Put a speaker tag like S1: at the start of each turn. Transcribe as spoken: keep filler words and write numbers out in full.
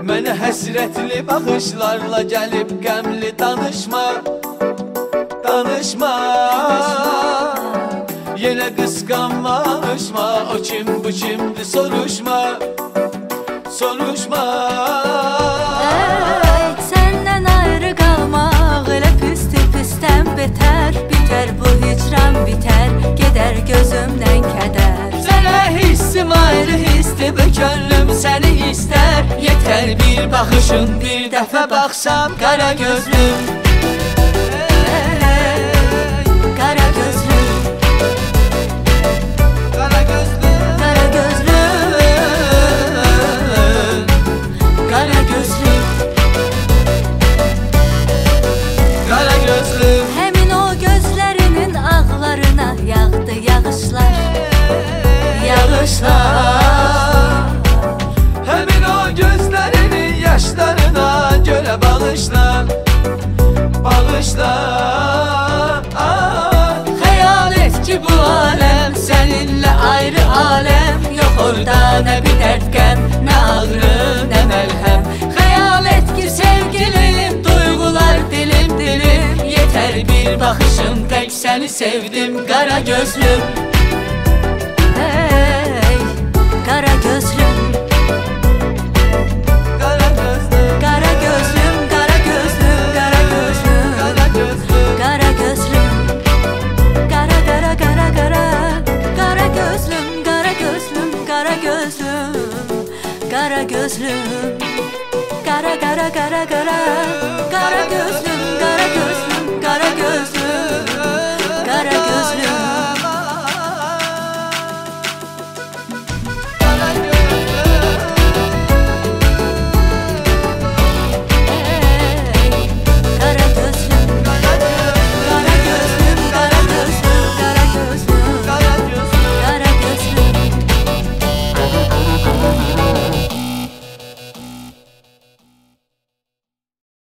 S1: Mənə həsrətli baxışlarla gəlib qəmli danışma, danışma. Yenə qısqanma, danışma. O kim bu kimdir soruşma, soruşma.
S2: Ey, səndən ayrı qalmaq elə pisdir, pisdən betər. Bitər bu hicran, bitər, gedər gözümdən kədər.
S1: Sənə hissim ayrı hisdir, bu könlüm səni istər. Yetər bir baxışın, bir dəfə baxsam qara gözlüm.
S2: Qara gözlüm,
S1: Qara gözlüm,
S2: qara gözlüm, qara gözlüm,
S1: qara gözlüm.
S2: həmin o gözlərinin ağlarına yağdı yağışlar, yağışlar.
S1: Həmin o gözlərinin yaşlarına görə bağışla, bağışla. Xəyal et ki bu aləm səninlə ayrı aləm. Yox orada nə bir dərd qəm, nə ağrı, nə məlhəm. Xəyal et ki sevgilim, duyğular dilim dilim. Yetər bir baxışım, tək səni sevdim qara gözlüm.
S2: Ey, qara gözlüm,
S1: Qara gözlüm,
S2: qara gözlüm, qara gözlüm, qara gözlüm,
S1: qara gözlüm.
S2: qara gözlüm, qara qara qara qara, qara gözlüm, qara gözlüm, qara gözlüm, qara gözlüm, qara qara qara qara, qara gözlüm, qara gözlüm.